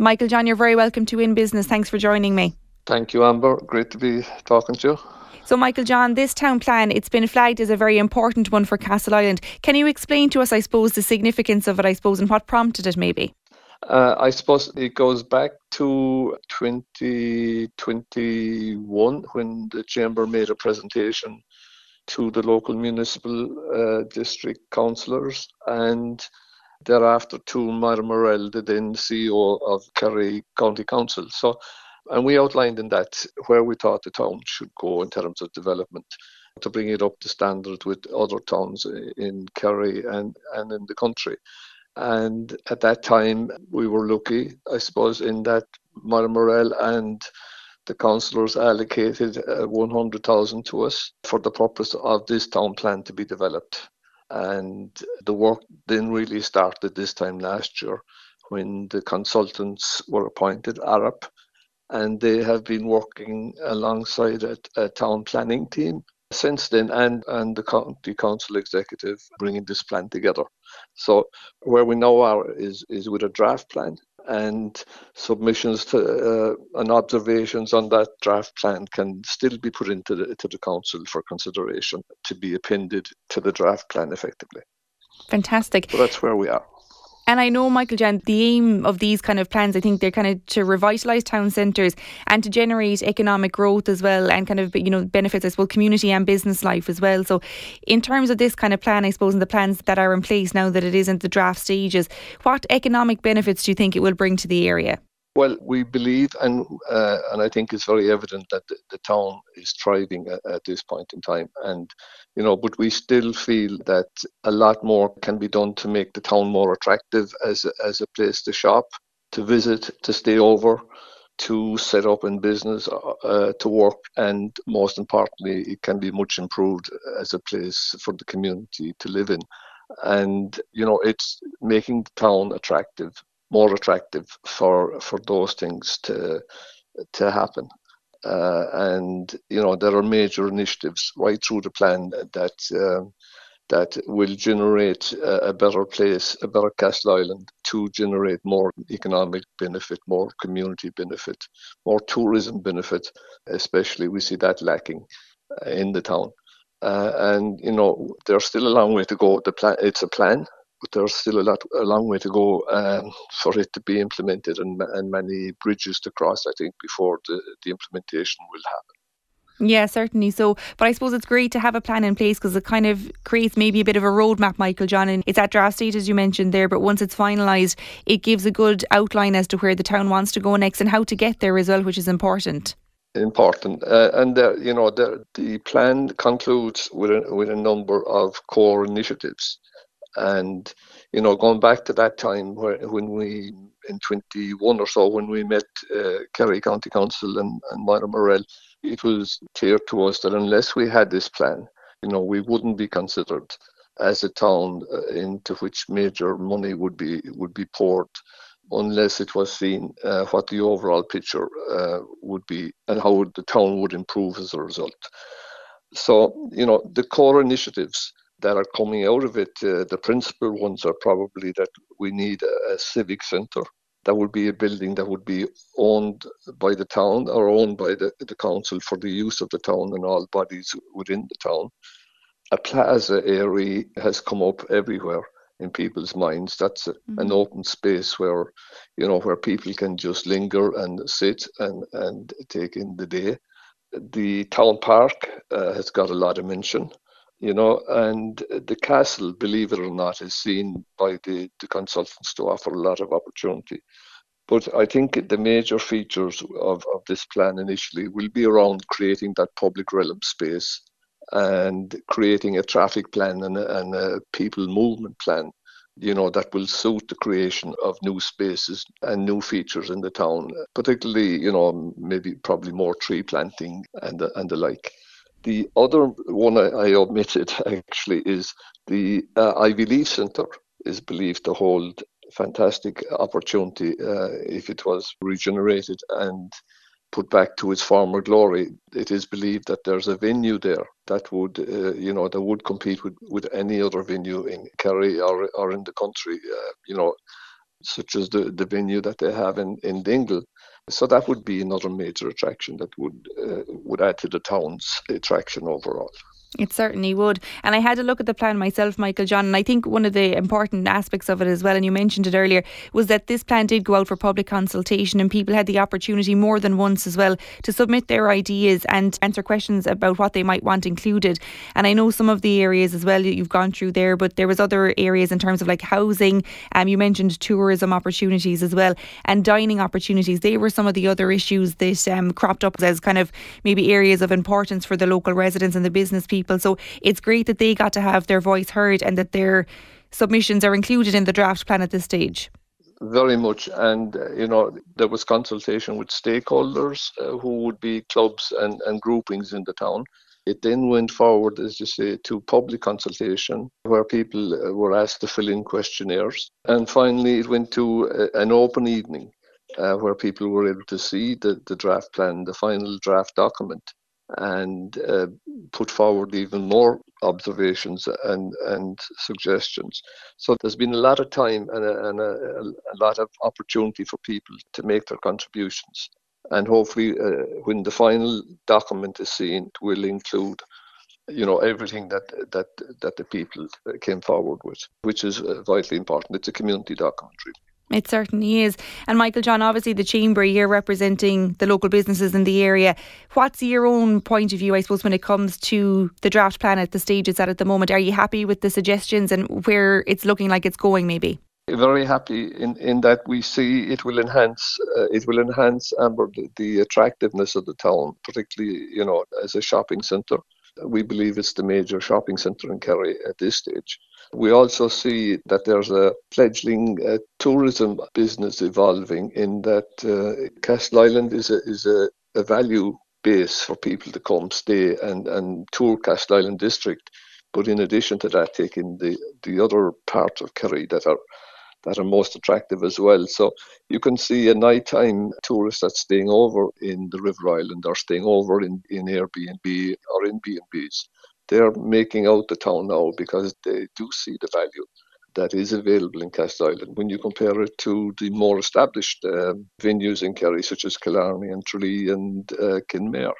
Michael John, you're very welcome to In Business. Thanks for joining me. Thank you, Amber. Great to be talking to you. So Michael John, this town plan, it's been flagged as a very important one for Castleisland. Can you explain to us, I suppose, the significance of it, and what prompted it maybe? I suppose it goes back to 2021 when the Chamber made a presentation to the local municipal district councillors, and thereafter to Myra Morell, the then CEO of Kerry County Council. And we outlined in that where we thought the town should go in terms of development to bring it up to standard with other towns in Kerry and in the country. And at that time, we were lucky, I suppose, in that Myra Morell and the councillors allocated 100,000 to us for the purpose of this town plan to be developed. And the work then really started this time last year when the consultants were appointed, Arup, and they have been working alongside a town planning team since then, and the county council executive bringing this plan together. So where we now are is with a draft plan, and submissions to and observations on that draft plan can still be put into the council for consideration to be appended to the draft plan effectively. Fantastic. So that's where we are. And I know, Michael John, the aim of these kind of plans, I think they're kind of to revitalise town centres and to generate economic growth as well, and kind of, benefits, I suppose, community and business life as well. So in terms of this kind of plan, I suppose, and the plans that are in place now that it is in the draft stages, what economic benefits do you think it will bring to the area? Well, we believe, and I think it's very evident that the town is thriving at this point in time. And, but we still feel that a lot more can be done to make the town more attractive as a place to shop, to visit, to stay over, to set up in business, to work. And most importantly, it can be much improved as a place for the community to live in. And, it's making the town more attractive for those things to happen. And there are major initiatives right through the plan that will generate a better place, a better Castleisland, to generate more economic benefit, more community benefit, more tourism benefit. Especially we see that lacking in the town. And there's still a long way to go. It's a plan, but there's still a long way to go for it to be implemented, and many bridges to cross, I think, before the implementation will happen. Yeah, certainly. So, but I suppose it's great to have a plan in place because it kind of creates maybe a bit of a roadmap, Michael John, and it's at draft stage, as you mentioned there, but once it's finalised, it gives a good outline as to where the town wants to go next and how to get there as well, which is important. And the plan concludes with a number of core initiatives. And going back to that time when we in 21 or so, when we met Kerry County Council and Myra Morell, it was clear to us that unless we had this plan, we wouldn't be considered as a town into which major money would be poured, unless it was seen what the overall picture would be and how the town would improve as a result. So, the core initiatives that are coming out of it, the principal ones are probably that we need a civic centre. That would be a building that would be owned by the town or owned by the council for the use of the town and all bodies within the town. A plaza area has come up everywhere in people's minds. That's an open space where, where people can just linger and sit and take in the day. The town park has got a lot of mention. And the castle, believe it or not, is seen by the consultants to offer a lot of opportunity. But I think the major features of this plan initially will be around creating that public realm space and creating a traffic plan and a people movement plan, that will suit the creation of new spaces and new features in the town, particularly, maybe probably more tree planting and the like. The other one I omitted actually is the Ivy Leaf Centre is believed to hold fantastic opportunity if it was regenerated and put back to its former glory. It is believed that there's a venue there that would, that would compete with any other venue in Kerry or in the country. such as the venue that they have in Dingle. So that would be another major attraction that would add to the town's attraction overall. It certainly would. And I had a look at the plan myself, Michael John, and I think one of the important aspects of it as well, and you mentioned it earlier, was that this plan did go out for public consultation and people had the opportunity more than once as well to submit their ideas and answer questions about what they might want included. And I know some of the areas as well that you've gone through there, but there was other areas in terms of like housing, you mentioned tourism opportunities as well, and dining opportunities. They were some of the other issues that cropped up as kind of maybe areas of importance for the local residents and the business people. So it's great that they got to have their voice heard and that their submissions are included in the draft plan at this stage. Very much. And, there was consultation with stakeholders who would be clubs and groupings in the town. It then went forward, as you say, to public consultation where people were asked to fill in questionnaires. And finally, it went to an open evening where people were able to see the draft plan, the final draft document, and put forward even more observations and suggestions. So there's been a lot of time and a lot of opportunity for people to make their contributions. And hopefully when the final document is seen, it will include everything that the people came forward with, which is vitally important. It's a community document, really. It certainly is. And Michael John, obviously the Chamber, you're representing the local businesses in the area. What's your own point of view, I suppose, when it comes to the draft plan at the stage it's at the moment? Are you happy with the suggestions and where it's looking like it's going maybe? Very happy in that we see it will enhance Amber, the attractiveness of the town, particularly, as a shopping centre. We believe it's the major shopping centre in Kerry at this stage. We also see that there's a fledgling tourism business evolving in that Castleisland is a value base for people to come stay and tour Castleisland district. But in addition to that, taking the other parts of Kerry that are most attractive as well. So you can see a nighttime tourist that's staying over in the River Island or staying over in Airbnb or in B&Bs. They're making out the town now because they do see the value that is available in Castleisland when you compare it to the more established venues in Kerry, such as Killarney and Tralee and Kinmare.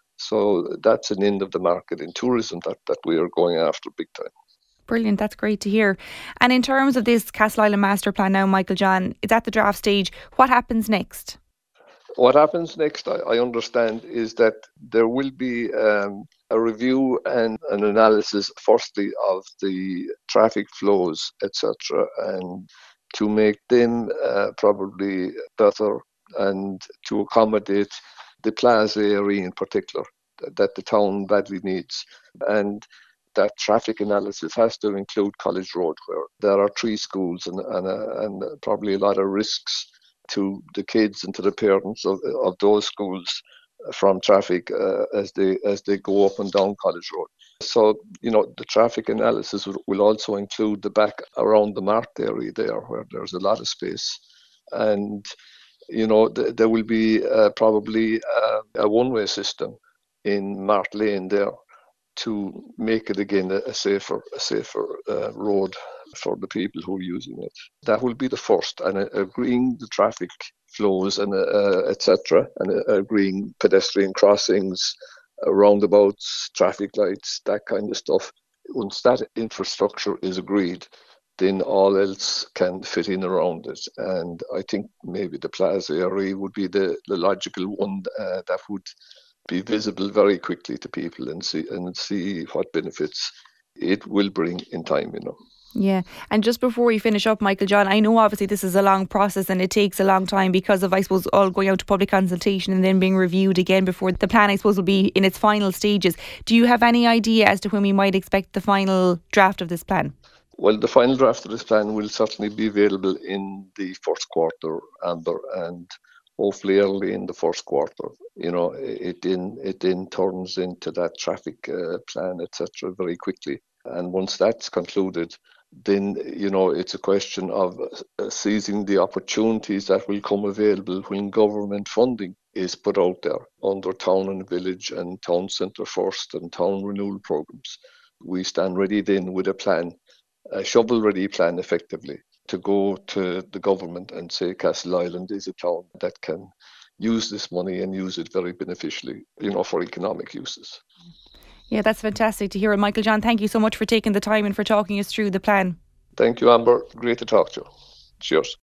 So that's an end of the market in tourism that we are going after big time. Brilliant, that's great to hear. And in terms of this Castleisland Master Plan now, Michael John, it's at the draft stage. What happens next? What happens next, I understand, is that there will be a review and an analysis, firstly, of the traffic flows, etc., and to make them probably better and to accommodate the plaza area in particular that the town badly needs. And that traffic analysis has to include College Road, where there are 3 schools and probably a lot of risks to the kids and to the parents of those schools from traffic as they go up and down College Road. So, the traffic analysis will also include the back around the Mart area there, where there's a lot of space. And, there will be probably a one-way system in Mart Lane there to make it again a safer road for the people who are using it. That will be the first, and agreeing the traffic flows and etc., and agreeing pedestrian crossings, roundabouts, traffic lights, that kind of stuff. Once that infrastructure is agreed, then all else can fit in around it. And I think maybe the plaza area would be the logical one that would be visible very quickly to people and see what benefits it will bring in time, Yeah, and just before we finish up, Michael John, I know obviously this is a long process and it takes a long time because of, I suppose, all going out to public consultation and then being reviewed again before the plan, I suppose, will be in its final stages. Do you have any idea as to when we might expect the final draft of this plan? Well, the final draft of this plan will certainly be available in the first quarter, Amber, and hopefully early in the first quarter. It then turns into that traffic plan, etc., very quickly. And once that's concluded, then, it's a question of seizing the opportunities that will come available when government funding is put out there under Town and Village and Town Centre First and Town Renewal Programmes. We stand ready then with a plan, a shovel-ready plan effectively, to go to the government and say Castleisland is a town that can use this money and use it very beneficially, for economic uses. Yeah, that's fantastic to hear. And Michael John, thank you so much for taking the time and for talking us through the plan. Thank you, Amber. Great to talk to you. Cheers.